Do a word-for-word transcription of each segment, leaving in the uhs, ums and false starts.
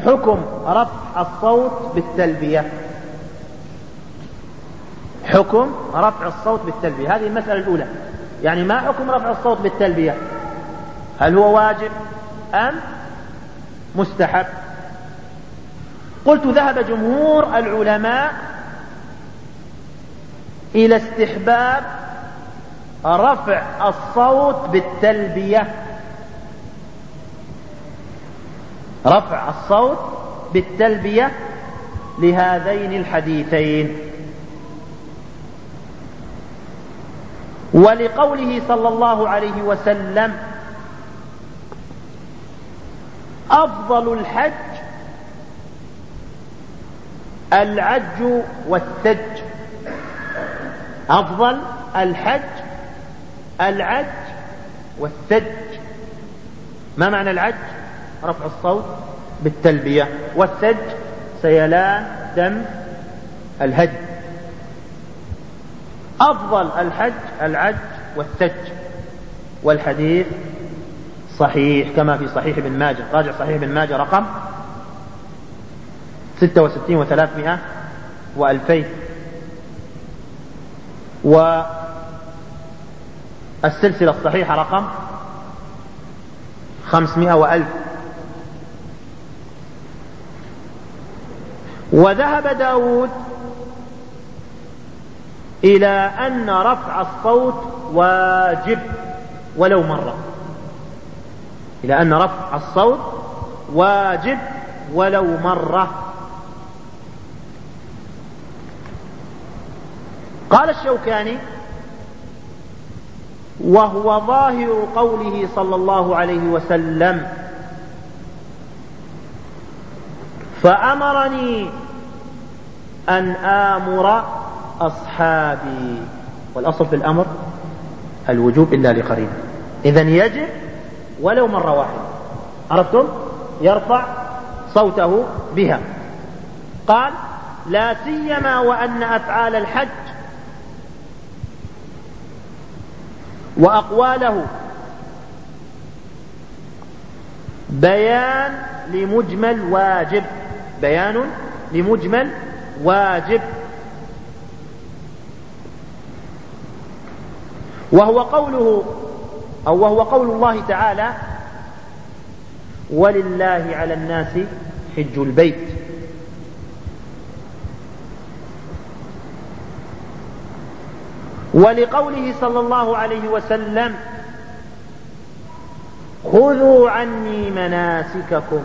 حكم رفع الصوت بالتلبية. حكم رفع الصوت بالتلبية، هذه المسألة الأولى. يعني ما حكم رفع الصوت بالتلبية؟ هل هو واجب أم مستحب؟ قلت ذهب جمهور العلماء إلى استحباب رفع الصوت بالتلبية، رفع الصوت بالتلبية لهذين الحديثين، ولقوله صلى الله عليه وسلم: أفضل الحج العج والثج. أفضل الحج العج والثج. ما معنى العج؟ رفع الصوت بالتلبية، والثج سيلان دم الهج. أفضل الحج العج والثج، والحديث صحيح كما في صحيح ابن ماجه. راجع صحيح ابن ماجه رقم ستة وستين وثلاثمائة وألفين، والسلسلة الصحيحة رقم خمسمائة وألف. وذهب داود إلى أن رفع الصوت واجب ولو مرة، إلى أن رفع الصوت واجب ولو مرة. قال الشوكاني: وهو ظاهر قوله صلى الله عليه وسلم: فأمرني أن آمر أصحابي. والأصل في الأمر الوجوب إلا لقرينة، إذن يجب ولو مرة واحدة. عرفتم؟ يرفع صوته بها. قال: لا سيما وأن أفعال الحج وأقواله بيان لمجمل واجب، بيان لمجمل واجب، وهو قوله أو وهو قول الله تعالى: ولله على الناس حج البيت. ولقوله صلى الله عليه وسلم: خذوا عني مناسككم.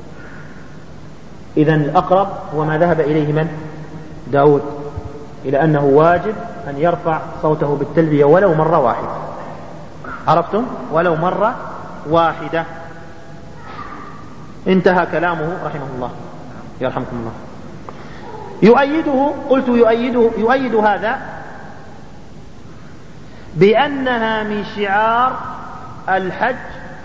إذن الأقرب هو ما ذهب إليه من؟ داود، إلى أنه واجب أن يرفع صوته بالتلبية ولو مرة واحدة. عرفتم؟ ولو مرة واحدة. انتهى كلامه رحمه الله، يرحمكم الله. يؤيده، قلت يؤيده يؤيد هذا بأنها من شعار الحج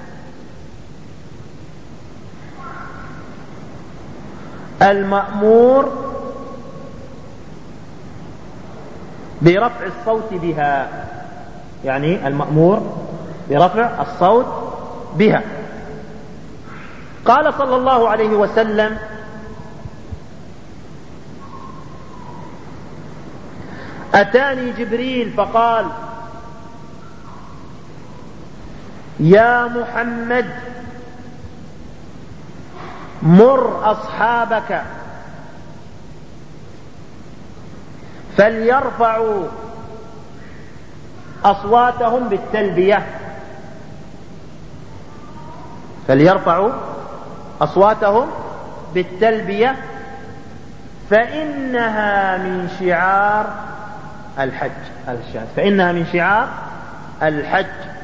المأمور برفع الصوت بها، يعني المأمور برفع الصوت بها. قال صلى الله عليه وسلم: أتاني جبريل فقال: يا محمد مر أصحابك فليرفعوا أصواتهم بالتلبية، فليرفعوا أصواتهم بالتلبية فإنها من شعار الحج، فإنها من شعار الحج.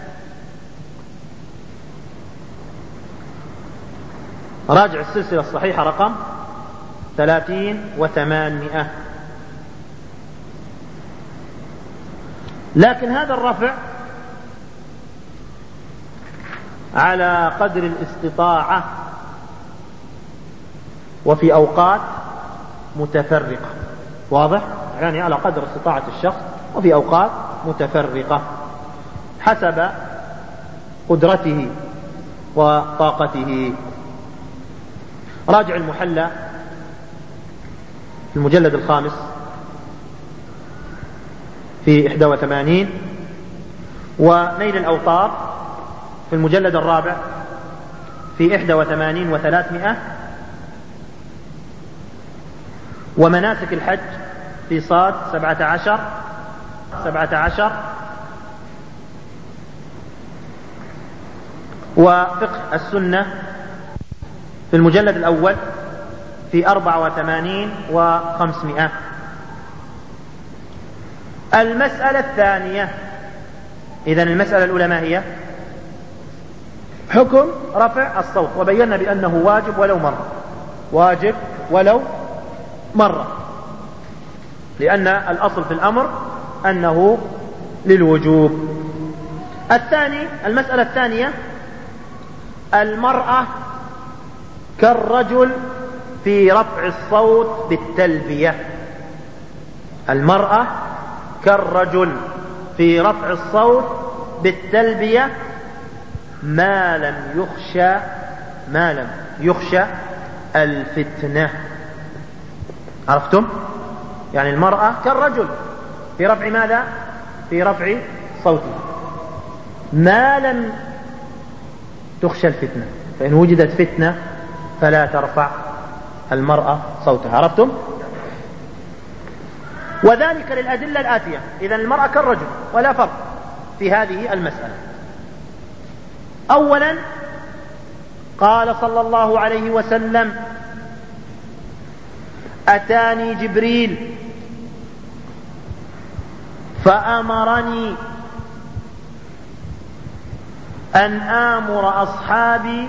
راجع السلسلة الصحيحة رقم ثلاثين وثمانمائة. لكن هذا الرفع على قدر الاستطاعة وفي أوقات متفرقة. واضح؟ يعني على قدر استطاعة الشخص وفي أوقات متفرقة حسب قدرته وطاقته. راجع المحلى في المجلد الخامس في إحدى وثمانين، ونيل الأوطار في المجلد الرابع في إحدى وثمانين وثلاثمائة، ومناسك الحج في صاد سبعة عشر سبعة عشر، وفقه السنة في المجلد الأول في أربعة وثمانين وخمسمائة. المسألة الثانية، إذن المسألة الأولى ما هي؟ حكم رفع الصوت، وبينا بأنه واجب ولو مرة، واجب ولو مرة، لأن الأصل في الأمر أنه للوجوب. الثاني، المسألة الثانية، المرأة كالرجل في رفع الصوت بالتلبية. المرأة كالرجل في رفع الصوت بالتلبية ما لم يخشى ما لم يخشى الفتنة. عرفتم؟ يعني المرأة كالرجل في رفع ماذا؟ في رفع صوته ما لم تخشى الفتنة، فإن وجدت فتنة فلا ترفع المرأة صوتها. عرفتم؟ وذلك للأدلة الآتية. إذن المرأة كالرجل ولا فرق في هذه المسألة. أولا، قال صلى الله عليه وسلم: أتاني جبريل فأمرني أن آمر أصحابي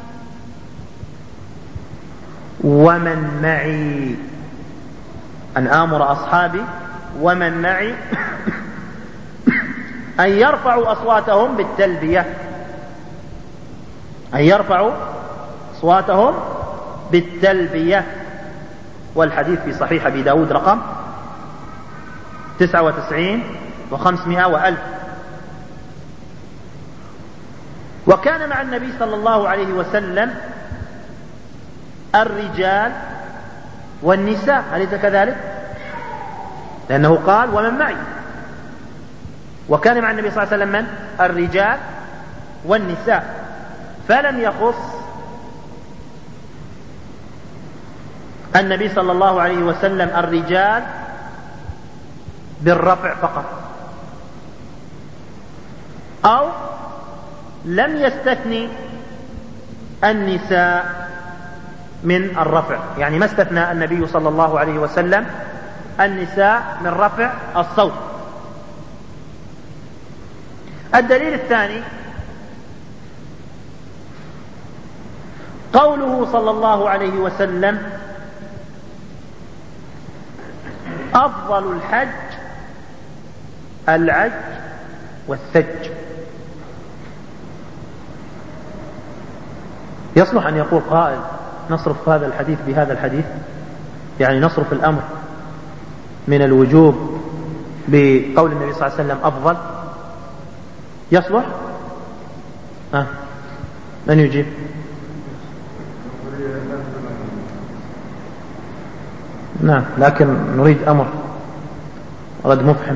ومن معي أن آمر أصحابي ومن معي أن يرفعوا أصواتهم بالتلبية أن يرفعوا أصواتهم بالتلبية. والحديث في صحيح أبي داود رقم تسعة وتسعين وخمسمائة وألف. وكان مع النبي صلى الله عليه وسلم الرجال والنساء، أليس كذلك؟ لأنه قال: ومن معي. وكان مع النبي صلى الله عليه وسلم من؟ الرجال والنساء، فلم يخص النبي صلى الله عليه وسلم الرجال بالرفع فقط، أو لم يستثني النساء من الرفع، يعني ما استثنى النبي صلى الله عليه وسلم النساء من رفع الصوت. الدليل الثاني قوله صلى الله عليه وسلم: أفضل الحج العج والثج. يصلح أن يقول قائل: نصرف هذا الحديث بهذا الحديث، يعني نصرف الأمر من الوجوب بقول النبي صلى الله عليه وسلم أفضل. يصلح؟ ها؟ من يجيب؟ نعم، لكن نريد أمر رد مفحم.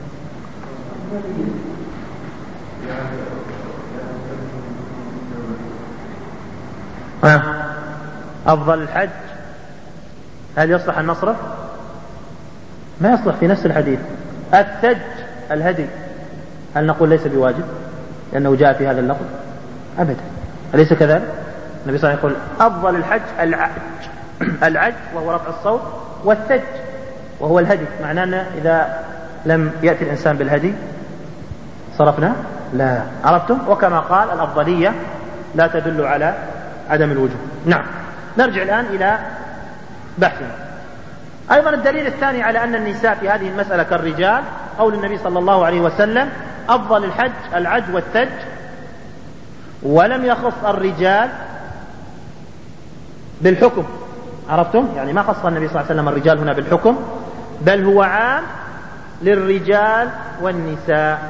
ها؟ أفضل الحج هل يصلح أن نصرف؟ ما يصلح في نفس الحديث. الثج الهدي هل نقول ليس بواجب لأنه جاء في هذا اللفظ؟ أبدا، أليس كذلك؟ النبي صلى الله عليه وسلم يقول: أفضل الحج العج العج وهو رفع الصوت، والثج وهو الهدي. معناه أن إذا لم يأتي الإنسان بالهدي صرفنا؟ لا. عرفتم؟ وكما قال الأفضلية لا تدل على عدم الوجوب. نعم، نرجع الآن إلى بحثنا. أيضا الدليل الثاني على أن النساء في هذه المسألة كالرجال قول النبي صلى الله عليه وسلم: أفضل الحج العج والثج، ولم يخص الرجال بالحكم. عرفتم؟ يعني ما خص النبي صلى الله عليه وسلم الرجال هنا بالحكم، بل هو عام للرجال والنساء،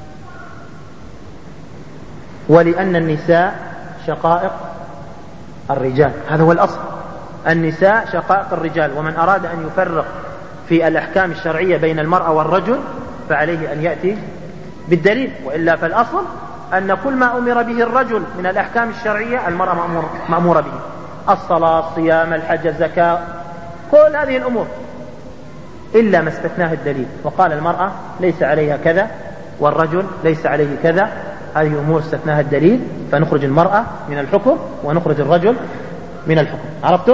ولأن النساء شقائق الرجال، هذا هو الأصل. النساء شقائق الرجال، ومن أراد أن يفرق في الأحكام الشرعية بين المرأة والرجل فعليه أن يأتي بالدليل، وإلا فالأصل أن كل ما أمر به الرجل من الأحكام الشرعية المرأة مأمور مأمورة به، الصلاة، الصيام، الحج، الزكاة، كل هذه الأمور، إلا ما استثناه الدليل وقال المرأة ليس عليها كذا والرجل ليس عليه كذا. هذه أمور استثناها الدليل، فنخرج المرأة من الحكم ونخرج الرجل من الحكم. عرفتم؟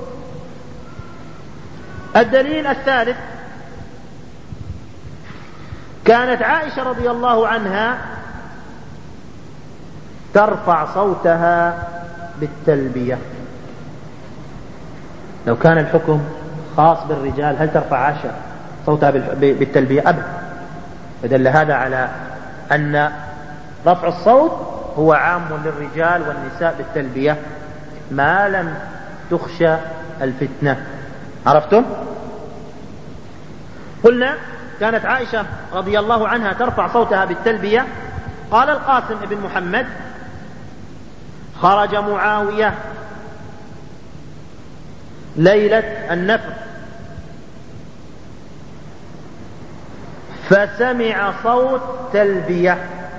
الدليل الثالث: كانت عائشة رضي الله عنها ترفع صوتها بالتلبية. لو كان الحكم خاص بالرجال هل ترفع عائشة صوتها بالتلبية؟ أبدا. فدل هذا على أن رفع الصوت هو عام للرجال والنساء بالتلبية ما لم تخشى الفتنة. عرفتم؟ قلنا كانت عائشة رضي الله عنها ترفع صوتها بالتلبية. قال القاسم بن محمد: خرج معاوية ليلة النفر فسمع صوت تلبية.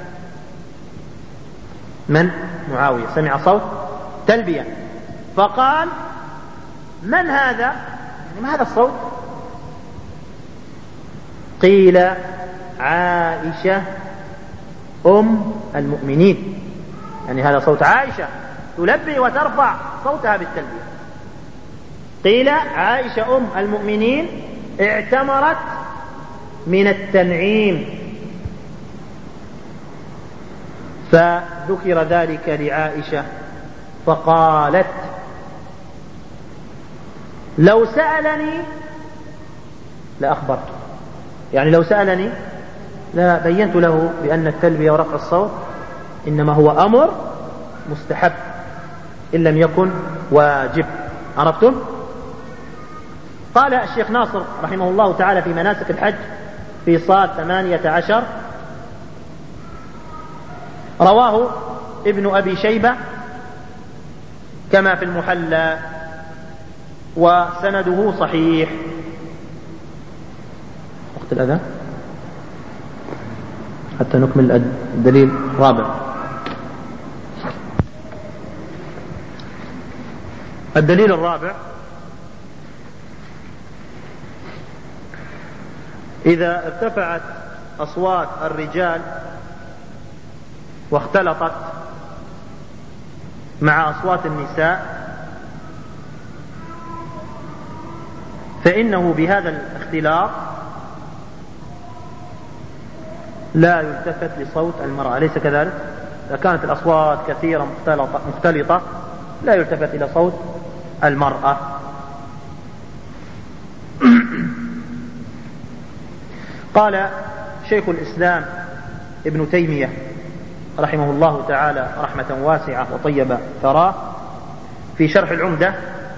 من؟ معاوية سمع صوت تلبية فقال: من هذا؟ يعني ما هذا الصوت؟ قيل: عائشة أم المؤمنين، يعني هذا صوت عائشة تلبي وترفع صوتها بالتلبية. قيل: عائشة أم المؤمنين اعتمرت من التنعيم، فذكر ذلك لعائشة فقالت: لو سألني لأخبرته، يعني لو سألني لا بينت له بأن التلبية ورفع الصوت إنما هو أمر مستحب إن لم يكن واجب. عرفتم؟ قال الشيخ ناصر رحمه الله تعالى في مناسك الحج في صاد ثمانية عشر: رواه ابن أبي شيبة كما في المحلى وسنده صحيح. وقت الأذان حتى نكمل الدليل الرابع. الدليل الرابع: إذا ارتفعت أصوات الرجال واختلطت مع أصوات النساء فإنه بهذا الاختلاط لا يلتفت لصوت المرأة، أليس كذلك؟ إذا كانت الأصوات كثيرة مختلطة, مختلطة لا يلتفت إلى صوت المرأة. قال شيخ الإسلام ابن تيمية رحمه الله تعالى رحمة واسعة وطيب ثراه في شرح العمدة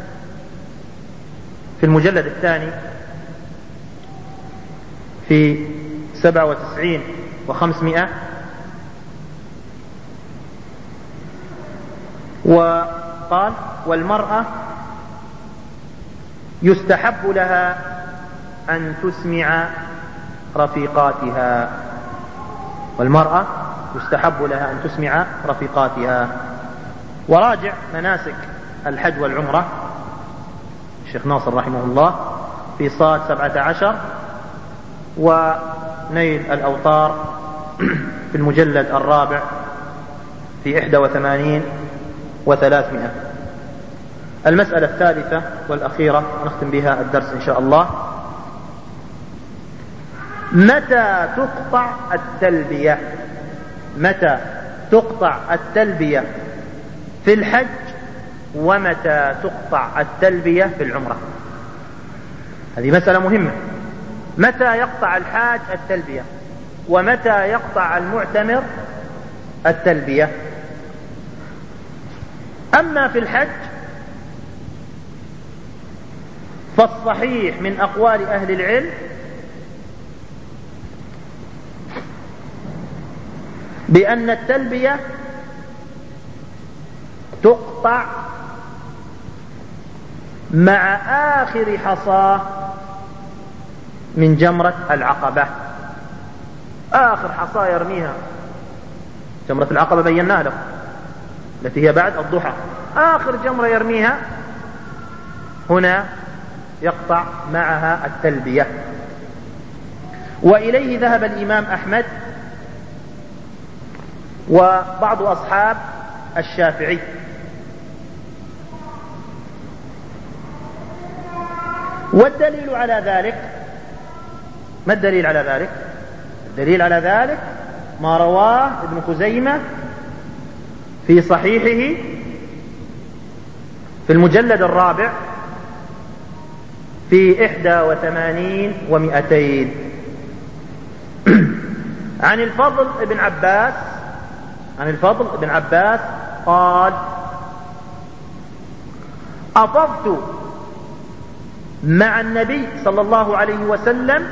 في المجلد الثاني في سبعة وتسعين وخمسمائة: وقال: والمرأة يستحب لها أن تسمع رفيقاتها. والمرأة يستحب لها أن تسمع رفيقاتها. وراجع مناسك الحج والعمرة الشيخ ناصر رحمه الله في صاد سبعة عشر ونيل الأوطار في المجلد الرابع في إحدى وثمانين وثلاثمائة. المسألة الثالثة والأخيرة ونختم بها الدرس إن شاء الله: متى تقطع التلبية؟ متى تقطع التلبية في الحج ومتى تقطع التلبية في العمرة؟ هذه مسألة مهمة. متى يقطع الحاج التلبية ومتى يقطع المعتمر التلبية؟ أما في الحج فالصحيح من أقوال أهل العلم بأن التلبية تقطع مع آخر حصاة من جمرة العقبة. آخر حصاة يرميها، جمرة العقبة بيناها له التي هي بعد الضحى، آخر جمرة يرميها هنا يقطع معها التلبية. وإليه ذهب الإمام أحمد وبعض أصحاب الشافعي. والدليل على ذلك، ما الدليل على ذلك؟ الدليل على ذلك ما رواه ابن خزيمة في صحيحه في المجلد الرابع في إحدى وثمانين ومئتين عن الفضل بن عباس عن الفضل بن عباس قال: أفضت مع النبي صلى الله عليه وسلم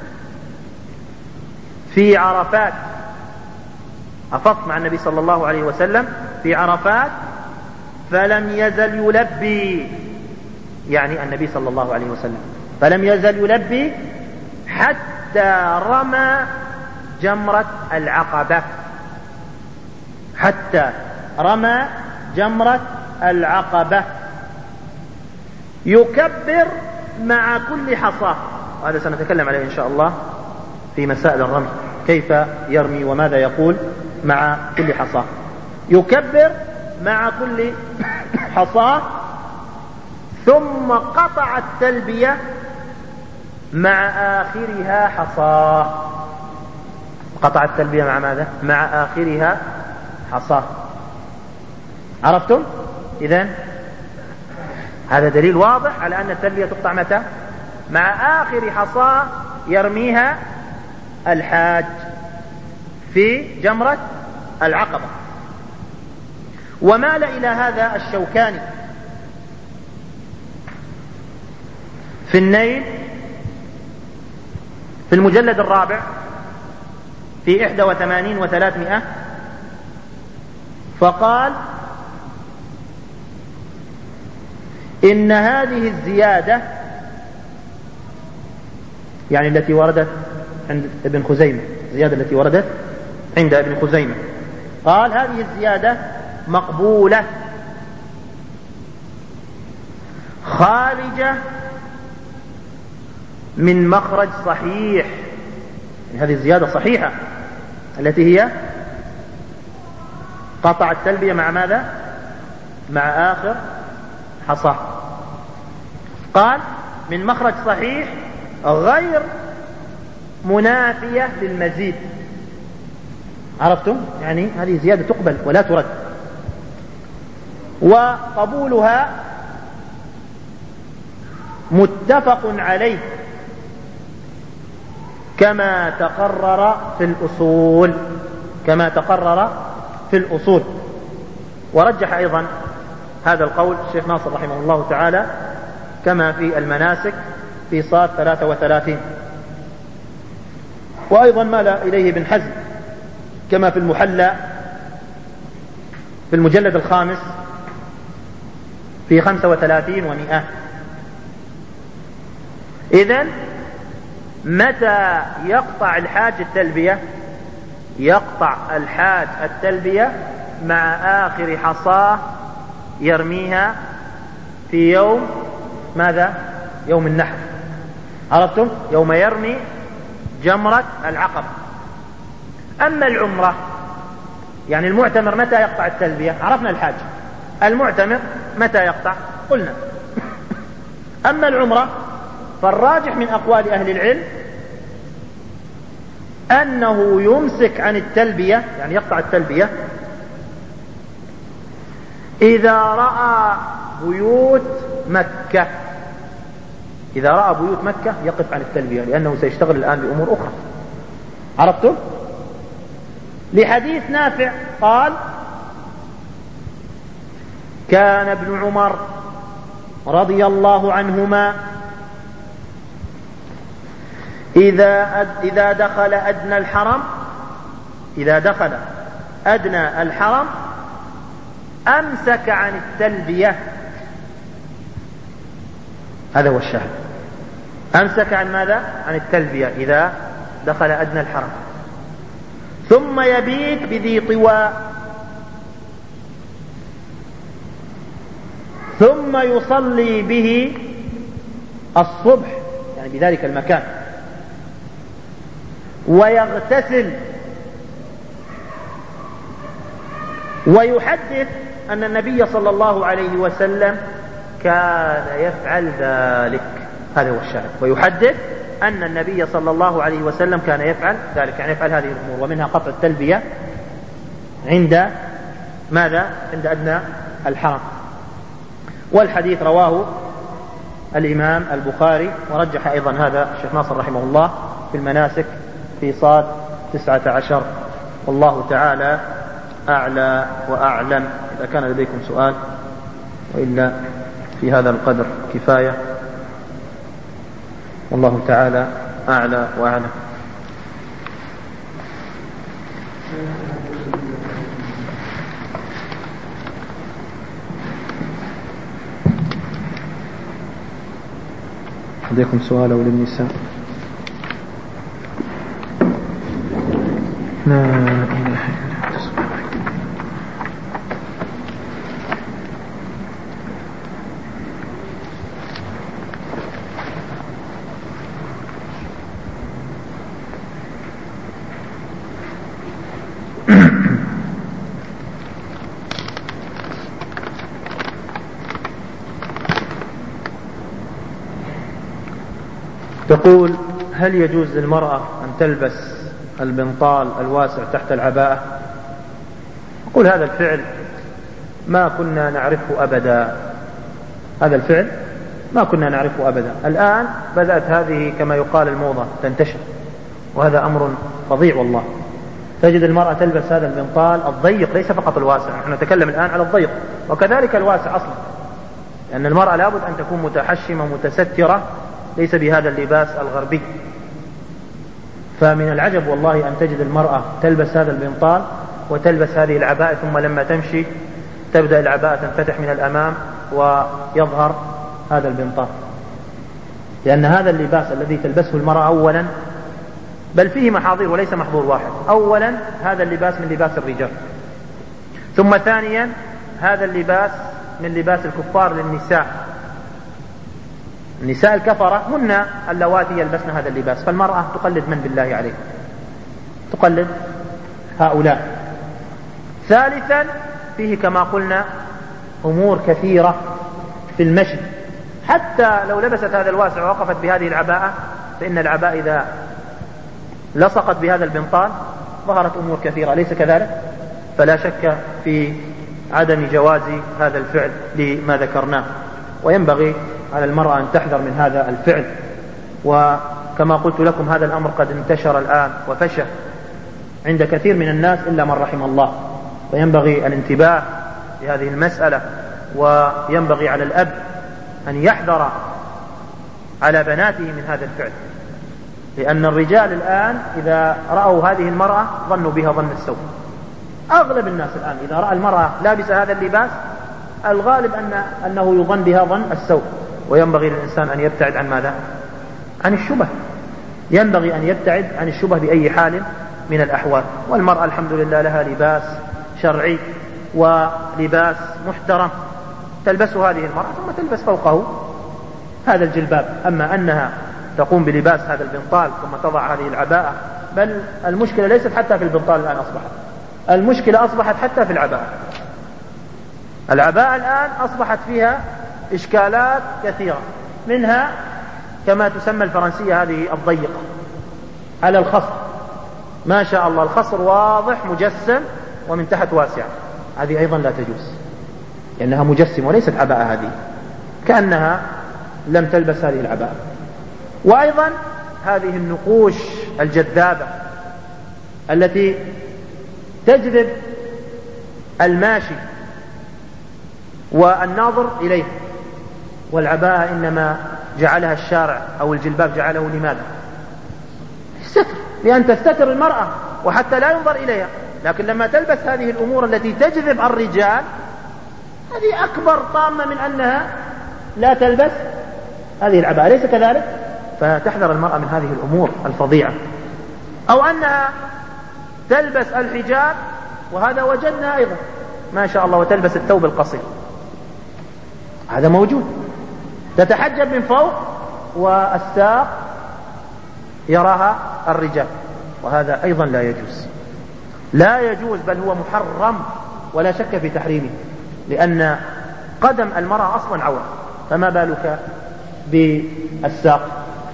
في عرفات أفضت مع النبي صلى الله عليه وسلم في عرفات فلم يزل يلبي، يعني النبي صلى الله عليه وسلم فلم يزل يلبي حتى رمى جمرة العقبة حتى رمى جمرة العقبة يكبر مع كل حصاة. وهذا سنتكلم عليه إن شاء الله في مسائل الرمي، كيف يرمي وماذا يقول مع كل حصاة. يكبر مع كل حصاة ثم قطع التلبية مع آخرها حصاة. قطع التلبية مع ماذا؟ مع آخرها حصاة. عرفتم؟ إذن هذا دليل واضح على أن التلبية تقطع متى؟ مع آخر حصاة يرميها الحاج في جمرة العقبة. ومال إلى هذا الشوكاني في النيل في المجلد الرابع في إحدى وثمانين وثلاثمائة، فقال: إن هذه الزيادة، يعني التي وردت عند ابن خزيمة، الزيادة التي وردت عند ابن خزيمة، قال: هذه الزيادة مقبولة خارجة من مخرج صحيح. يعني هذه الزيادة صحيحة التي هي قطع التلبية مع ماذا؟ مع آخر حصاه. قال: من مخرج صحيح غير منافية للمزيد. عرفتم؟ يعني هذه زيادة تقبل ولا ترد. وقبولها متفق عليه كما تقرر في الأصول كما تقرر في الأصول. ورجح أيضا هذا القول الشيخ ناصر رحمه الله تعالى كما في المناسك في صاد ثلاثة وثلاثين. وأيضا مال إليه ابن حزم كما في المحلى في المجلد الخامس في خمسة وثلاثين ومئة. إذن متى يقطع الحاج التلبية؟ يقطع الحاج التلبية مع آخر حصاة يرميها في يوم ماذا؟ يوم النحر. عرفتم؟ يوم يرمي جمرة العقبة. أما العمرة، يعني المعتمر متى يقطع التلبية؟ عرفنا الحاج. المعتمر متى يقطع؟ قلنا. أما العمرة فالراجح من أقوال أهل العلم أنه يمسك عن التلبية، يعني يقطع التلبية إذا رأى بيوت مكة. إذا رأى بيوت مكة يقف عن التلبية، لأنه سيشتغل الآن بأمور أخرى. عرفتم؟ لحديث نافع قال: كان ابن عمر رضي الله عنهما إذا أد إذا دخل أدنى الحرم إذا دخل أدنى الحرم أمسك عن التلبية هذا هو الشاهد. أمسك عن ماذا؟ عن التلبية إذا دخل أدنى الحرم. ثم يبيت بذي طوى ثم يصلي به الصبح، يعني بذلك المكان، ويغتسل ويحدث أن النبي صلى الله عليه وسلم كان يفعل ذلك. هذا هو الشاهد. ويحدث أن النبي صلى الله عليه وسلم كان يفعل ذلك، يعني يفعل هذه الأمور، ومنها قطع التلبية عند ماذا؟ عند أدنى الحرم. والحديث رواه الإمام البخاري، ورجح أيضا هذا الشيخ ناصر رحمه الله في المناسك في صاد تسعة عشر. والله تعالى أعلى وأعلم. إذا كان لديكم سؤال، وإلا في هذا القدر كفاية. والله تعالى أعلى وأعلم. لديكم سؤال أو للنساء؟ لا إله إلا أنت سبحانك. تقول: هل يجوز للمرأة أن تلبس البنطال الواسع تحت العباءة؟ أقول هذا الفعل ما كنا نعرفه أبدا. هذا الفعل ما كنا نعرفه أبدا. الآن بدأت هذه كما يقال الموضة تنتشر، وهذا أمر فظيع والله. تجد المرأة تلبس هذا البنطال الضيق، ليس فقط الواسع، نحن نتكلم الآن على الضيق، وكذلك الواسع أصلا، لأن المرأة لابد أن تكون متحشمة متسترة، ليس بهذا اللباس الغربي. فمن العجب والله أن تجد المرأة تلبس هذا البنطال وتلبس هذه العباءة، ثم لما تمشي تبدأ العباءة تنفتح من الأمام ويظهر هذا البنطال. لأن هذا اللباس الذي تلبسه المرأة أولا، بل فيه محاضير وليس محظور واحد. أولا هذا اللباس من لباس الرجال، ثم ثانيا هذا اللباس من لباس الكفار للنساء. النساء الكفرة هن اللواتي يلبسن هذا اللباس، فالمرأة تقلد من بالله عليه؟ تقلد هؤلاء. ثالثا فيه كما قلنا أمور كثيرة في المشي، حتى لو لبست هذا الواسع ووقفت بهذه العباءة، فإن العباءة إذا لصقت بهذا البنطال ظهرت أمور كثيرة، ليس كذلك؟ فلا شك في عدم جواز هذا الفعل لما ذكرناه، وينبغي على المرأة أن تحذر من هذا الفعل. وكما قلت لكم هذا الأمر قد انتشر الآن وفشى عند كثير من الناس إلا من رحم الله، فينبغي الانتباه لهذه المسألة، وينبغي على الأب أن يحذر على بناته من هذا الفعل، لأن الرجال الآن إذا رأوا هذه المرأة ظنوا بها ظن السوء. أغلب الناس الآن إذا رأى المرأة لابسة هذا اللباس الغالب أن أنه يظن بها ظن السوء. وينبغي للإنسان أن يبتعد عن ماذا؟ عن الشبه. ينبغي أن يبتعد عن الشبه بأي حال من الأحوال. والمرأة الحمد لله لها لباس شرعي ولباس محترم تلبسه هذه المرأة، ثم تلبس فوقه هذا الجلباب. أما أنها تقوم بلباس هذا البنطال ثم تضع هذه العباءة، بل المشكلة ليست حتى في البنطال الآن، أصبحت المشكلة أصبحت حتى في العباءة. العباءة الآن أصبحت فيها إشكالات كثيرة، منها كما تسمى الفرنسية هذه الضيقة على الخصر، ما شاء الله الخصر واضح مجسم ومن تحت واسع، هذه أيضا لا تجوز لأنها مجسم وليست عباءة، هذه كأنها لم تلبس هذه العباءة. وأيضا هذه النقوش الجذابة التي تجذب الماشي والناظر إليه. والعباءة إنما جعلها الشارع أو الجلباب جعله لماذا؟ الستر، لأن تستتر المرأة وحتى لا ينظر إليها. لكن لما تلبس هذه الأمور التي تجذب الرجال، هذه أكبر طامة من أنها لا تلبس هذه العباءة، أليس كذلك؟ فتحذر المرأة من هذه الأمور الفظيعة. أو أنها تلبس الحجاب، وهذا وجدنا أيضا ما شاء الله، وتلبس الثوب القصير، هذا موجود، تتحجب من فوق والساق يراها الرجال، وهذا أيضا لا يجوز، لا يجوز، بل هو محرم ولا شك في تحريمه، لأن قدم المرأة أصلا عورة، فما بالك بالساق.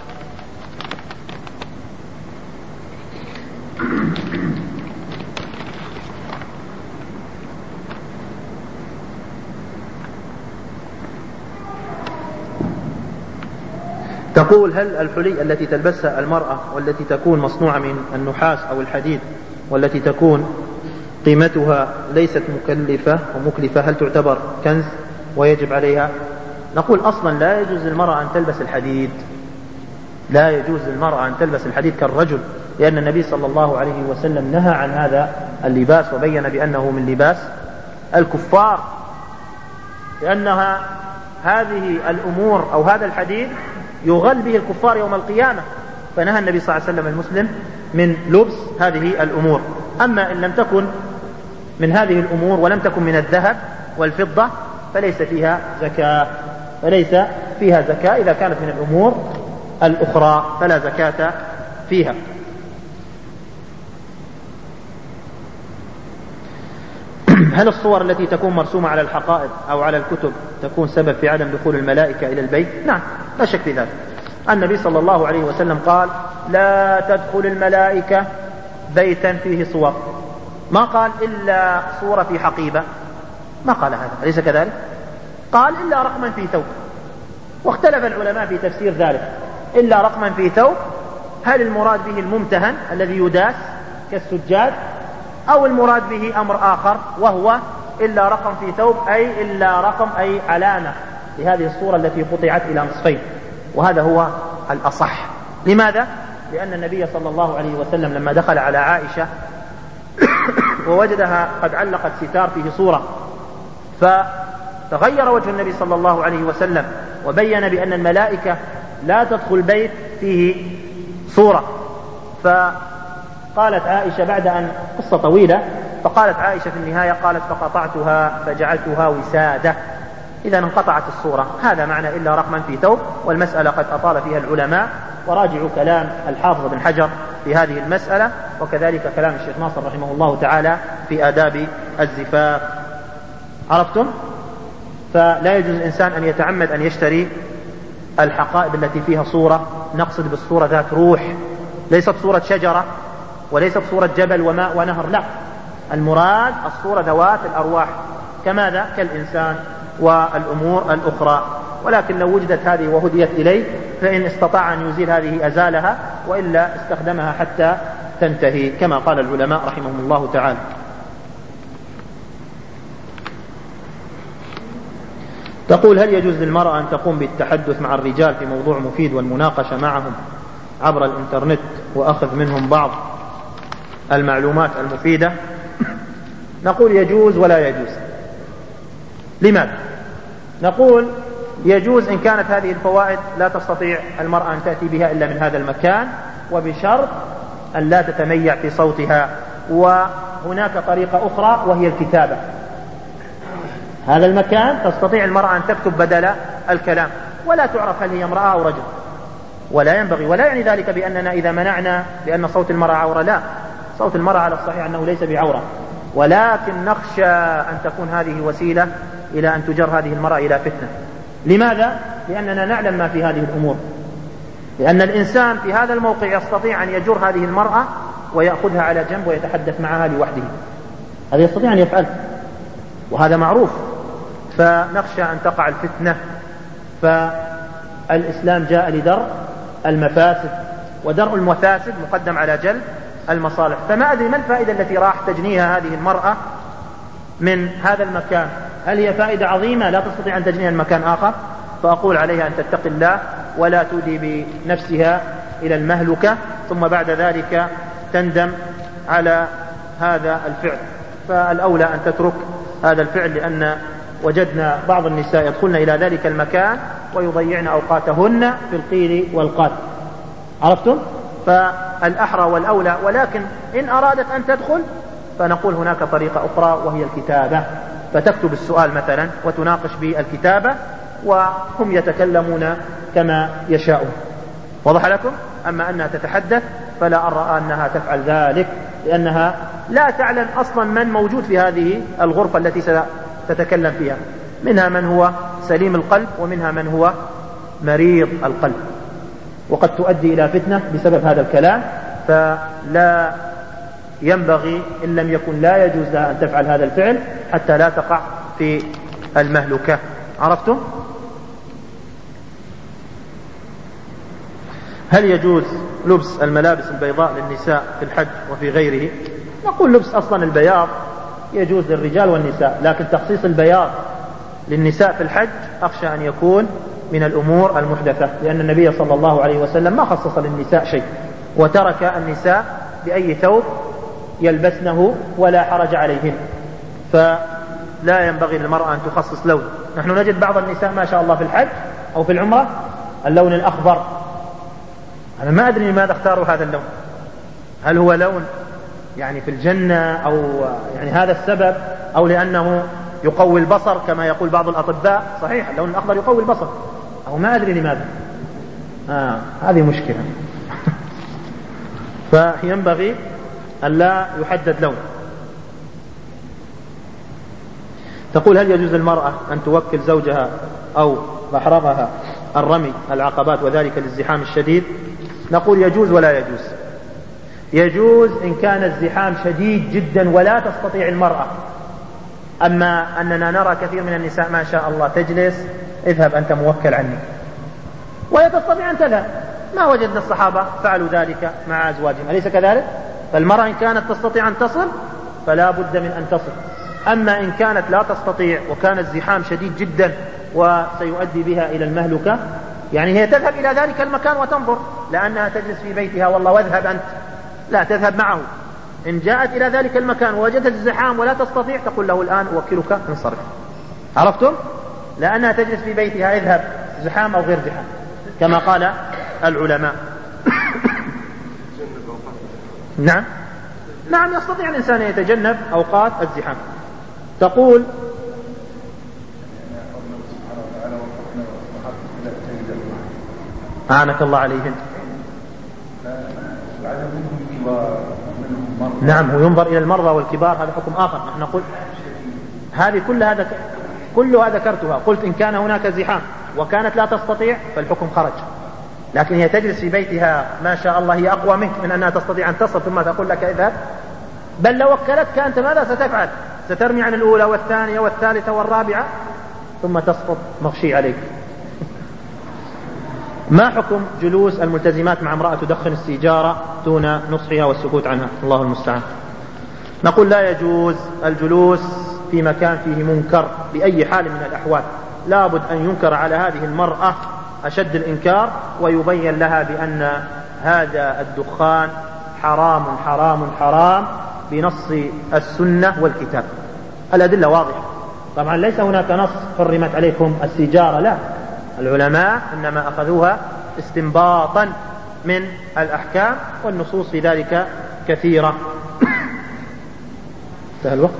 تقول: هل الحلي التي تلبسها المرأة والتي تكون مصنوعة من النحاس أو الحديد والتي تكون قيمتها ليست مكلفة ومكلفة، هل تعتبر كنز ويجب عليها؟ نقول: أصلا لا يجوز للمرأة أن تلبس الحديد، لا يجوز للمرأة أن تلبس الحديد كالرجل، لأن النبي صلى الله عليه وسلم نهى عن هذا اللباس وبين بأنه من لباس الكفار، لأنها هذه الأمور أو هذا الحديد يغل به الكفار يوم القيامة، فنهى النبي صلى الله عليه وسلم المسلم من لبس هذه الأمور. أما إن لم تكن من هذه الأمور ولم تكن من الذهب والفضة فليس فيها زكاة، فليس فيها زكاة إذا كانت من الأمور الأخرى فلا زكاة فيها. هل الصور التي تكون مرسومة على الحقائب أو على الكتب تكون سبب في عدم دخول الملائكة إلى البيت؟ نعم، لا شك في ذلك. النبي صلى الله عليه وسلم قال: لا تدخل الملائكة بيتا فيه صور، ما قال إلا صورة في حقيبة، ما قال هذا، أليس كذلك؟ قال: إلا رقما في ثوب. واختلف العلماء في تفسير ذلك، إلا رقما في ثوب، هل المراد به الممتهن الذي يداس كالسجاد، أو المراد به أمر آخر وهو إلا رقم في ثوب، أي إلا رقم أي علامة لهذه الصورة التي قطعت إلى نصفين، وهذا هو الأصح. لماذا؟ لأن النبي صلى الله عليه وسلم لما دخل على عائشة ووجدها قد علقت ستار فيه صورة، فتغير وجه النبي صلى الله عليه وسلم وبين بأن الملائكة لا تدخل بيت فيه صورة. فقالت عائشة بعد أن قصة طويلة، فقالت عائشة في النهاية قالت: فقطعتها فجعلتها وسادة، إذا انقطعت الصورة. هذا معنى إلا رقما في ثوب، والمسألة قد أطال فيها العلماء، وراجعوا كلام الحافظ بن حجر في هذه المسألة، وكذلك كلام الشيخ ناصر رحمه الله تعالى في آداب الزفاف. عرفتم؟ فلا يجوز الإنسان أن يتعمد أن يشتري الحقائب التي فيها صورة، نقصد بالصورة ذات روح، ليست صورة شجرة وليست صورة جبل وماء ونهر، لا، المراد الصورة ذوات الأرواح، كماذا؟ كالإنسان والأمور الأخرى. ولكن لو وجدت هذه وهديت إليه فإن استطاع أن يزيل هذه أزالها، وإلا استخدمها حتى تنتهي، كما قال العلماء رحمهم الله تعالى. تقول: هل يجوز للمرأة أن تقوم بالتحدث مع الرجال في موضوع مفيد والمناقشة معهم عبر الإنترنت وأخذ منهم بعض المعلومات المفيدة؟ نقول: يجوز ولا يجوز. لماذا؟ نقول: يجوز إن كانت هذه الفوائد لا تستطيع المرأة أن تأتي بها إلا من هذا المكان، وبشرط أن لا تتميع في صوتها. وهناك طريقة أخرى وهي الكتابة. هذا المكان تستطيع المرأة أن تكتب بدل الكلام، ولا تعرف هل هي امرأة أو رجل، ولا ينبغي، ولا يعني ذلك بأننا إذا منعنا بأن صوت المرأة عورة، لا، صوت المرأة على الصحيح أنه ليس بعورة، ولكن نخشى أن تكون هذه وسيلة إلى أن تجر هذه المرأة إلى فتنة. لماذا؟ لأننا نعلم ما في هذه الأمور، لأن الإنسان في هذا الموقع يستطيع أن يجر هذه المرأة ويأخذها على جنب ويتحدث معها لوحده، هذا يستطيع أن يفعل، وهذا معروف، فنخشى أن تقع الفتنة. فالإسلام جاء لدرء المفاسد، ودرء المفاسد مقدم على جلب المصالح. فما أدري ما الفائدة التي راح تجنيها هذه المرأة من هذا المكان، هل هي فائدة عظيمة لا تستطيع أن تجنيها المكان آخر؟ فأقول عليها أن تتقي الله ولا تودي بنفسها إلى المهلكة، ثم بعد ذلك تندم على هذا الفعل. فالأولى أن تترك هذا الفعل، لأن وجدنا بعض النساء يدخلن إلى ذلك المكان ويضيعن أوقاتهن في القيل والقال. عرفتم؟ فالأحرى والأولى، ولكن إن أرادت أن تدخل فنقول هناك طريقة أخرى وهي الكتابة، فتكتب السؤال مثلا وتناقش بالكتابة وهم يتكلمون كما يشاءون. وضح لكم؟ أما أنها تتحدث فلا أرى أنها تفعل ذلك، لأنها لا تعلم أصلا من موجود في هذه الغرفة التي ستتكلم فيها، منها من هو سليم القلب ومنها من هو مريض القلب، وقد تؤدي إلى فتنة بسبب هذا الكلام. فلا ينبغي إن لم يكن لا يجوز لها أن تفعل هذا الفعل حتى لا تقع في المهلكة. عرفتم؟ هل يجوز لبس الملابس البيضاء للنساء في الحج وفي غيره؟ نقول لبس أصلا البياض يجوز للرجال والنساء، لكن تخصيص البياض للنساء في الحج أخشى أن يكون من الأمور المحدثة، لأن النبي صلى الله عليه وسلم ما خصص للنساء شيء، وترك النساء بأي ثوب يلبسنه ولا حرج عليهن، فلا ينبغي للمرأة أن تخصص لون. نحن نجد بعض النساء ما شاء الله في الحج أو في العمرة اللون الأخضر، أنا ما أدري لماذا اختاروا هذا اللون، هل هو لون يعني في الجنة أو يعني هذا السبب، أو لأنه يقوي البصر كما يقول بعض الأطباء؟ صحيح اللون الأخضر يقوي البصر، أو ما أدري لماذا. آه هذه مشكلة. فينبغي أن لا يحدد لون. تقول هل يجوز المرأة أن توكل زوجها أو محرمها الرمي العقبات وذلك للزحام الشديد؟ نقول يجوز ولا يجوز. يجوز إن كان الزحام شديد جدا ولا تستطيع المرأة، أما أننا نرى كثير من النساء ما شاء الله تجلس، اذهب أنت موكل عني، وهي تستطيع أن تذهب. ما وجدنا الصحابة فعلوا ذلك مع أزواجهم، أليس كذلك؟ فالمرأة إن كانت تستطيع أن تصل فلا بد من أن تصل، أما إن كانت لا تستطيع وكان الزحام شديد جدا وسيؤدي بها إلى المهلكة، يعني هي تذهب إلى ذلك المكان وتنظر، لأنها تجلس في بيتها والله واذهب أنت، لا تذهب معه. إن جاءت إلى ذلك المكان ووجدت الزحام ولا تستطيع تقول له الآن أوكلك انصرف. عرفتم؟ لأنها تجلس في بيتها اذهب زحام أو غير زحام كما قال العلماء. نعم نعم يستطيع الإنسان أن يتجنب أوقات الزحام. تقول أعانك الله عليهم. نعم وينظر إلى المرضى والكبار، هذا حكم آخر. نحن نقول هذه كل هذا كلها ذكرتها، قلت إن كان هناك زحام وكانت لا تستطيع فالحكم خرج، لكن هي تجلس في بيتها ما شاء الله هي أقوى منك من أنها تستطيع أن تصل ثم تقول لك اذهب، بل لو وكلتك أنت ماذا ستفعل؟ سترمي عن الأولى والثانية والثالثة والرابعة ثم تسقط مغشي عليك. ما حكم جلوس الملتزمات مع امرأة تدخن السيجارة دون نصحها والسكوت عنها؟ الله المستعان. نقول لا يجوز الجلوس في مكان فيه منكر بأي حال من الأحوال، لابد أن ينكر على هذه المرأة أشد الإنكار ويبين لها بأن هذا الدخان حرام حرام حرام بنص السنة والكتاب. الأدلة واضحة، طبعا ليس هناك نص حرمت عليكم السيجارة، لا، العلماء إنما أخذوها استنباطا من الأحكام، والنصوص في ذلك كثيرة. انتهى الوقت.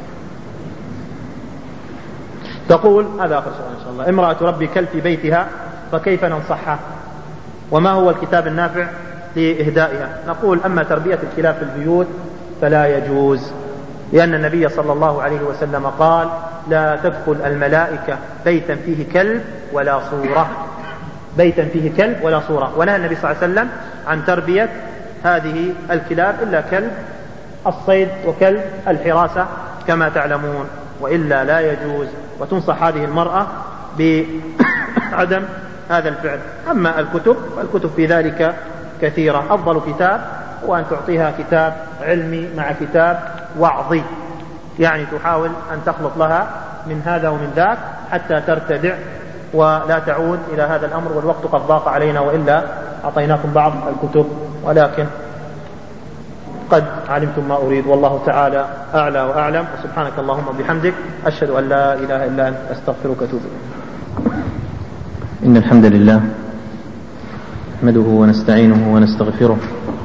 تقول هذا آخر سؤال إن شاء الله، امرأة تربي كلب في بيتها فكيف ننصحها؟ وما هو الكتاب النافع لإهدائها؟ نقول أما تربية الكلاب في البيوت فلا يجوز، لأن النبي صلى الله عليه وسلم قال لا تدخل الملائكة بيتا فيه كلب ولا صورة، بيتا فيه كلب ولا صورة. ونهى النبي صلى الله عليه وسلم عن تربية هذه الكلاب إلا كلب الصيد وكلب الحراسة كما تعلمون، وإلا لا يجوز، وتنصح هذه المرأة بعدم هذا الفعل. أما الكتب فالكتب في ذلك كثيرة، أفضل كتاب هو أن تعطيها كتاب علمي مع كتاب وعظي، يعني تحاول أن تخلط لها من هذا ومن ذاك حتى ترتدع ولا تعود إلى هذا الأمر، والوقت قد ضاق علينا، وإلا أعطيناكم بعض الكتب، ولكن قد علمتم ما أريد، والله تعالى أعلى وأعلم. وسبحانك اللهم وبحمدك أشهد أن لا إله إلا أنت أستغفرك وأتوب إليك. إن الحمد لله نحمده ونستعينه ونستغفره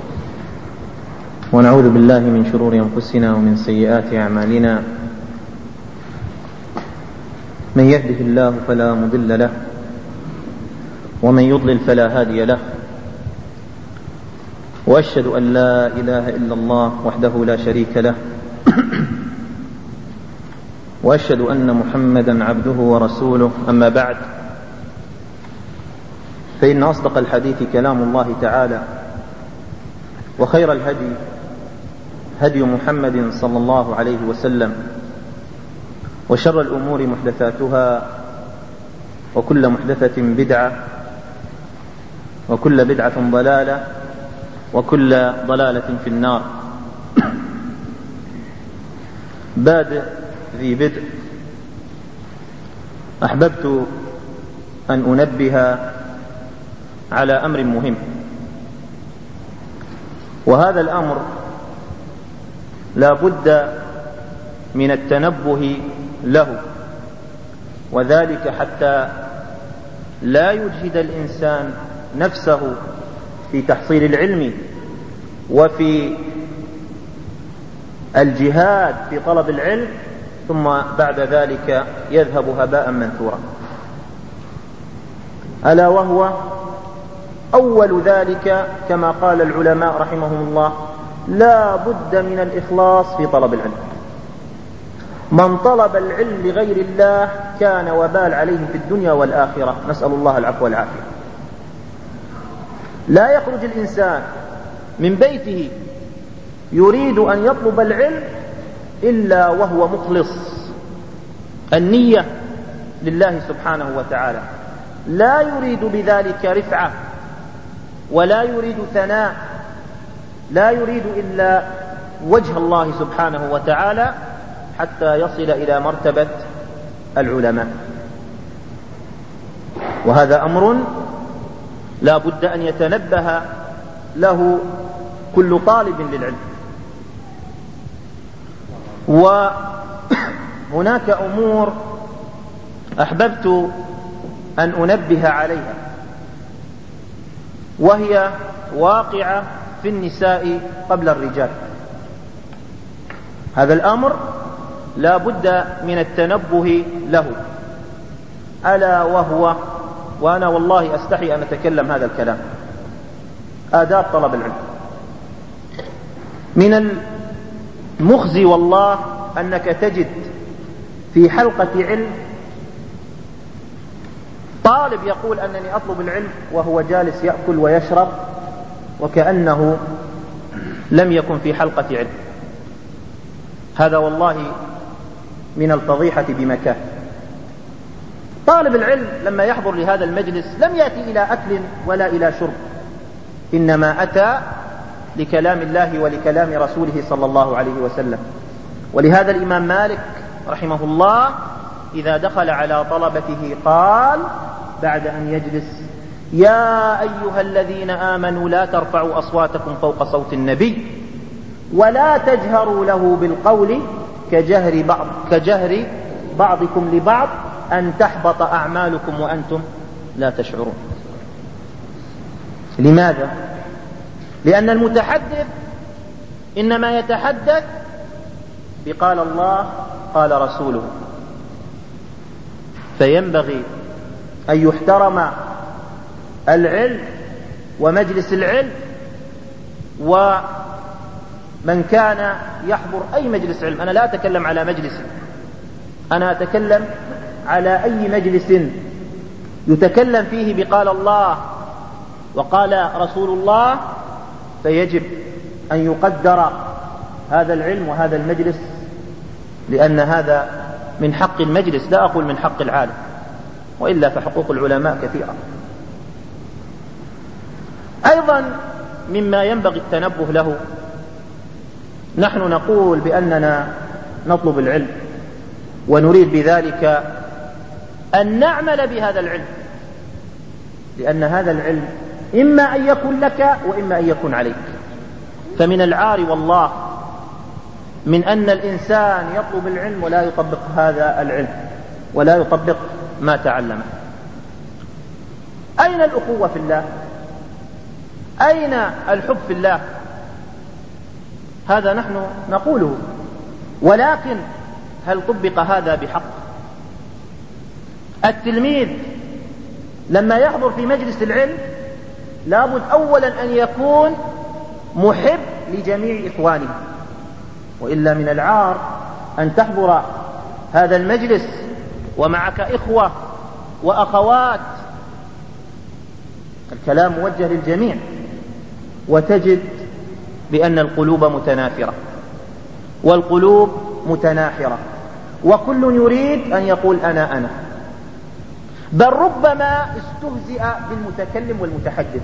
ونعوذ بالله من شرور أنفسنا ومن سيئات أعمالنا. من يهده الله فلا مضل له ومن يضلل فلا هادي له، وأشهد أن لا إله إلا الله وحده لا شريك له، وأشهد أن محمدا عبده ورسوله. أما بعد، فإن أصدق الحديث كلام الله تعالى، وخير الهدي هدي محمد صلى الله عليه وسلم، وشر الأمور محدثاتها، وكل محدثة بدعة، وكل بدعة ضلالة، وكل ضلالة في النار. بادئ ذي بدء، أحببت أن أنبه على أمر مهم، وهذا الأمر لا بد من التنبه له، وذلك حتى لا يجهد الإنسان نفسه في تحصيل العلم وفي الجهاد في طلب العلم، ثم بعد ذلك يذهب هباء منثورا. ألا وهو أول ذلك كما قال العلماء رحمهم الله: لا بد من الإخلاص في طلب العلم. من طلب العلم لغير الله كان وبال عليه في الدنيا والآخرة، نسأل الله العفو والعافية. لا يخرج الإنسان من بيته يريد أن يطلب العلم إلا وهو مخلص النية لله سبحانه وتعالى، لا يريد بذلك رفعة ولا يريد ثناء، لا يريد إلا وجه الله سبحانه وتعالى، حتى يصل إلى مرتبة العلماء. وهذا أمر لا بد أن يتنبه له كل طالب للعلم. وهناك أمور أحببت أن أنبه عليها، وهي واقعة في النساء قبل الرجال. هذا الأمر لا بد من التنبه له، ألا وهو، وأنا والله أستحي أن أتكلم هذا الكلام، آداب طلب العلم. من المخزي والله أنك تجد في حلقة علم طالب يقول أنني أطلب العلم وهو جالس يأكل ويشرب وكأنه لم يكن في حلقة علم. هذا والله من الفضيحة بمكان. طالب العلم لما يحضر لهذا المجلس لم يأتي إلى أكل ولا إلى شرب، إنما أتى لكلام الله ولكلام رسوله صلى الله عليه وسلم. ولهذا الإمام مالك رحمه الله إذا دخل على طلبته قال بعد أن يجلس: يا أيها الذين آمنوا لا ترفعوا أصواتكم فوق صوت النبي ولا تجهروا له بالقول كجهر بعض كجهر بعضكم لبعض أن تحبط أعمالكم وأنتم لا تشعرون. لماذا؟ لأن المتحدث إنما يتحدث بقال الله قال رسوله، فينبغي أن يحترم العلم ومجلس العلم، ومن كان يحضر أي مجلس علم. أنا لا أتكلم على مجلس، أنا أتكلم على أي مجلس يتكلم فيه بقال الله وقال رسول الله، فيجب أن يقدر هذا العلم وهذا المجلس، لأن هذا من حق المجلس، لا أقول من حق العالم، وإلا فحقوق العلماء كثيرة. أيضا مما ينبغي التنبه له، نحن نقول بأننا نطلب العلم ونريد بذلك أن نعمل بهذا العلم، لأن هذا العلم إما أن يكون لك وإما أن يكون عليك. فمن العار والله من أن الإنسان يطلب العلم ولا يطبق هذا العلم ولا يطبق ما تعلمه. أين الأخوة في الله؟ أين الحب في الله؟ هذا نحن نقوله، ولكن هل طبق هذا بحق؟ التلميذ لما يحضر في مجلس العلم لابد أولا أن يكون محب لجميع إخوانه، وإلا من العار أن تحضر هذا المجلس ومعك إخوة وأخوات، الكلام موجه للجميع، وتجد بأن القلوب متنافرة والقلوب متناحرة، وكل يريد أن يقول أنا أنا، بل ربما استهزئ بالمتكلم والمتحدث،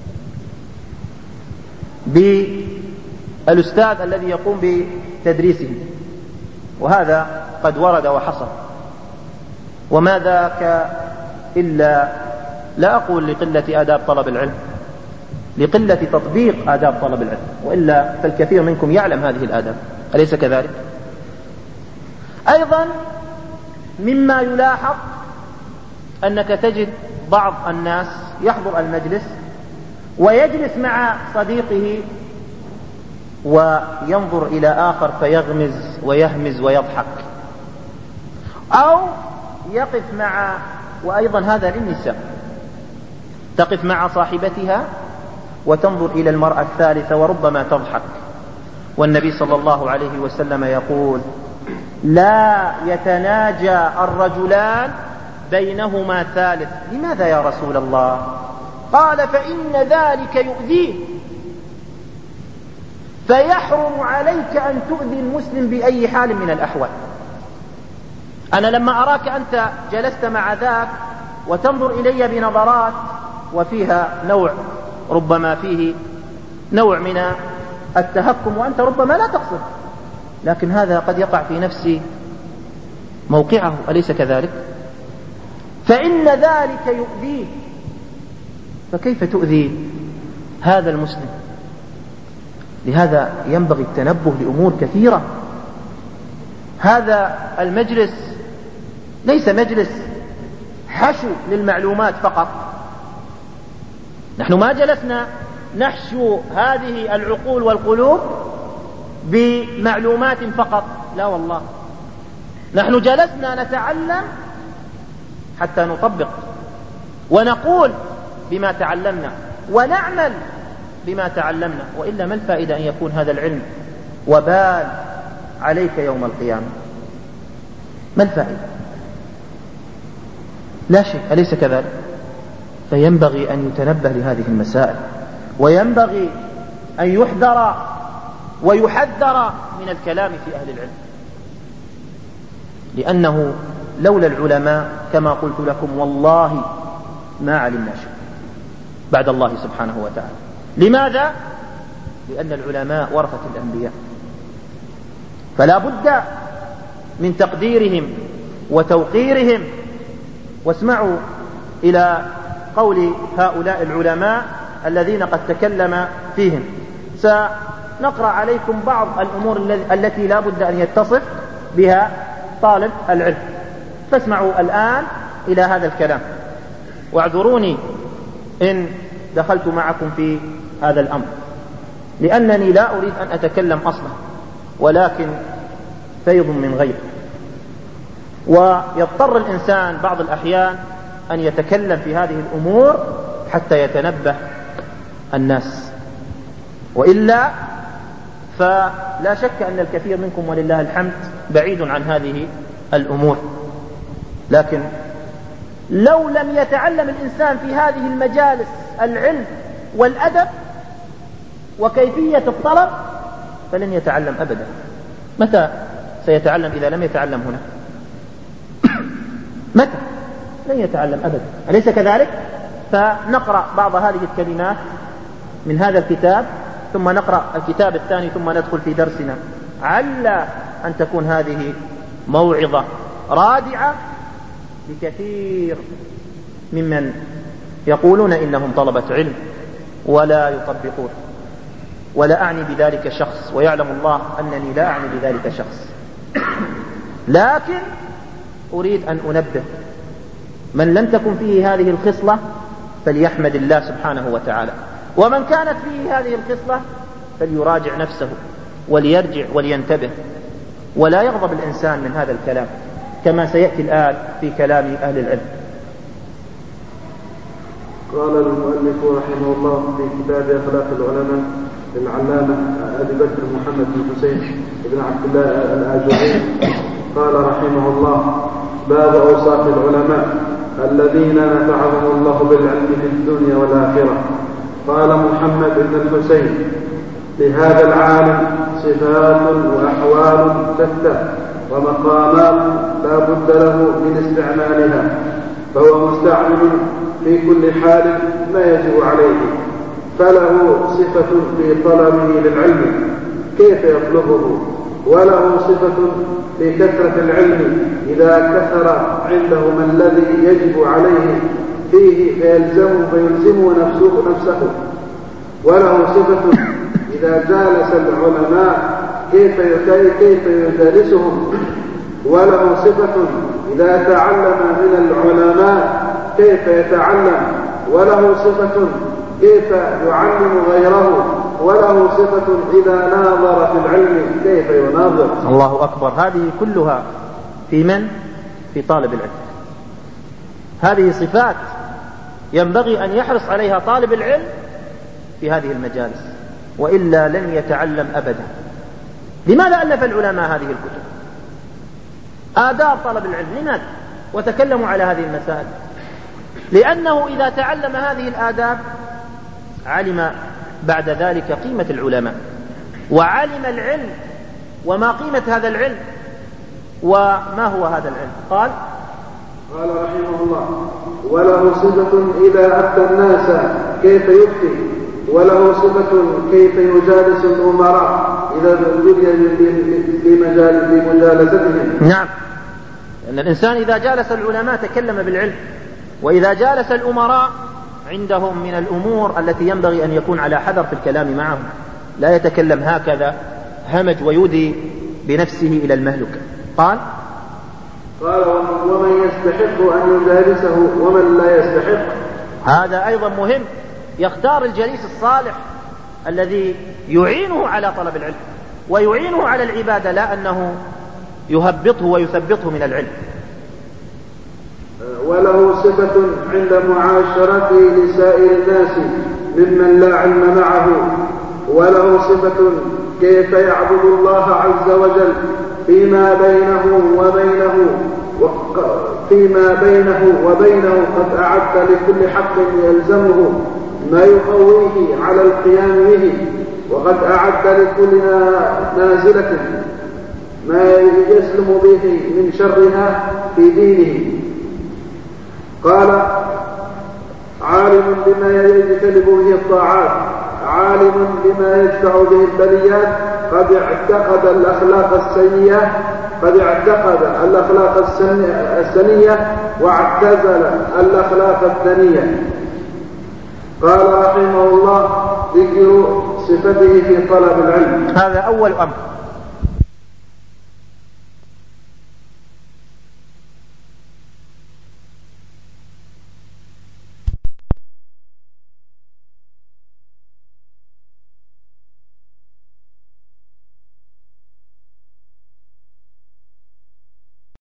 بالأستاذ الذي يقوم بتدريسه، وهذا قد ورد وحصل. وما ذاك إلا، لا أقول لقلة آداب طلب العلم، لقلة تطبيق آداب طلب العلم، وإلا فالكثير منكم يعلم هذه الآداب، أليس كذلك؟ أيضا مما يلاحظ أنك تجد بعض الناس يحضر المجلس ويجلس مع صديقه وينظر إلى آخر فيغمز ويهمز ويضحك، أو يقف مع، وأيضا هذا للنساء، تقف مع صاحبتها وتنظر إلى المرأة الثالثة وربما تضحك، والنبي صلى الله عليه وسلم يقول: لا يتناجى الرجلان بينهما ثالث. لماذا يا رسول الله؟ قال: فإن ذلك يؤذيه، فيحرم عليك أن تؤذي المسلم بأي حال من الأحوال. أنا لما أراك أنت جلست مع ذاك وتنظر إلي بنظرات وفيها نوع، ربما فيه نوع من التهكم، وأنت ربما لا تقصد، لكن هذا قد يقع في نفسي موقعه، أليس كذلك؟ فإن ذلك يؤذيه، فكيف تؤذي هذا المسلم؟ لهذا ينبغي التنبه لأمور كثيرة. هذا المجلس ليس مجلس حشو للمعلومات فقط، نحن ما جلسنا نحشو هذه العقول والقلوب بمعلومات فقط، لا والله، نحن جلسنا نتعلم حتى نطبق ونقول بما تعلمنا ونعمل بما تعلمنا، وإلا ما الفائدة أن يكون هذا العلم وبال عليك يوم القيامة؟ ما الفائدة؟ لا شيء، أليس كذلك؟ فينبغي أن يتنبه لهذه المسائل، وينبغي أن يحذر ويحذر من الكلام في أهل العلم، لأنه لولا العلماء كما قلت لكم والله ما علمنا شيء بعد الله سبحانه وتعالى. لماذا؟ لأن العلماء ورثة الأنبياء، فلا بد من تقديرهم وتوقيرهم. واسمعوا إلى قول هؤلاء العلماء الذين قد تكلم فيهم. سنقرأ عليكم بعض الأمور التي لا بد أن يتصف بها طالب العلم، فاسمعوا الآن إلى هذا الكلام، واعذروني إن دخلت معكم في هذا الأمر، لأنني لا أريد أن أتكلم أصلا، ولكن فيض من غير، ويضطر الإنسان بعض الأحيان أن يتكلم في هذه الأمور حتى يتنبه الناس، وإلا فلا شك أن الكثير منكم ولله الحمد بعيد عن هذه الأمور. لكن لو لم يتعلم الإنسان في هذه المجالس العلم والأدب وكيفية الطلب فلن يتعلم أبدا. متى سيتعلم إذا لم يتعلم هنا؟ متى؟ لن يتعلم أبدا، أليس كذلك؟ فنقرأ بعض هذه الكلمات من هذا الكتاب، ثم نقرأ الكتاب الثاني، ثم ندخل في درسنا، عل أن تكون هذه موعظة رادعة لكثير ممن يقولون إنهم طلبة علم ولا يطبقون. ولا أعني بذلك شخص، ويعلم الله أنني لا أعني بذلك شخص، لكن أريد أن أنبه من لم تكن فيه هذه الخصلة فليحمد الله سبحانه وتعالى. ومن كانت فيه هذه الخصلة فليراجع نفسه وليرجع ولينتبه، ولا يغضب الإنسان من هذا الكلام كما سيأتي الآن في كلام أهل العلم. قال المؤلف رحمه الله في كتاب أخلاق العلماء للعلامة أبي بكر محمد بن حسين بن عبد الله الآجري قال رحمه الله: باب أوصاف العلماء الذين نفعهم الله بالعلم في الدنيا والآخرة. قال محمد بن الحسين: لهذا العالم صفات وأحوال شتى ومقامات لا بد له من استعمالها، فهو مستعمل في كل حال ما يجب عليه، فله صفة في طلبه للعلم كيف يطلبه، وله صفة في كثرة العلم إذا كثر عنده ما الذي يجب عليه فيه فيلزمه فيلزمه نفسه, نفسه وله صفة إذا جالس العلماء كيف كيف يجالسهم، وله صفة إذا تعلم من العلماء كيف يتعلم، وله صفة كيف يعلم غيره، وله صفة إذا ناظر في العلم كيف يناظر. الله أكبر. هذه كلها في من؟ في طالب العلم. هذه صفات ينبغي أن يحرص عليها طالب العلم في هذه المجالس، وإلا لن يتعلم أبدا. لماذا ألف العلماء هذه الكتب؟ آداب طلب العلم. لماذا؟ وتكلموا على هذه المسائل، لأنه إذا تعلم هذه الآداب علم بعد ذلك قيمة العلماء، وعلم العلم وما قيمة هذا العلم وما هو هذا العلم. قال قال رحمه الله: وله صفة إذا أفتى الناس كيف يفتي، وله صفة كيف يجالس الأمراء إذا بمجالستهم. نعم، لأن الإنسان إذا جالس العلماء تكلم بالعلم، وإذا جالس الأمراء عندهم من الأمور التي ينبغي أن يكون على حذر في الكلام معهم، لا يتكلم هكذا همج ويودي بنفسه إلى المهلك. قال قال ومن يستحق أن يجالسه ومن لا يستحق. هذا أيضا مهم، يختار الجليس الصالح الذي يعينه على طلب العلم ويعينه على العبادة، لا أنه يهبطه ويثبطه من العلم. وله صفة عند معاشرته لسائر الناس ممن لا علم معه، وله صفة كيف يعبد الله عز وجل فيما بينه وبينه فيما بينه وبينه قد أعد لكل حق يلزمه ما يقويه على القيام به، وقد أعد لكل نازلة ما يسلم به من شرها في دينه. قال عالم بما يجتنب به الطاعات، عالم بما يدفع به البليات، قد اعتقد الأخلاق السيئة قد اعتقد الأخلاق السنية واعتزل الأخلاق الثنية. قال رحمه الله: ذكر صفته في طلب العلم. هذا أول أمر.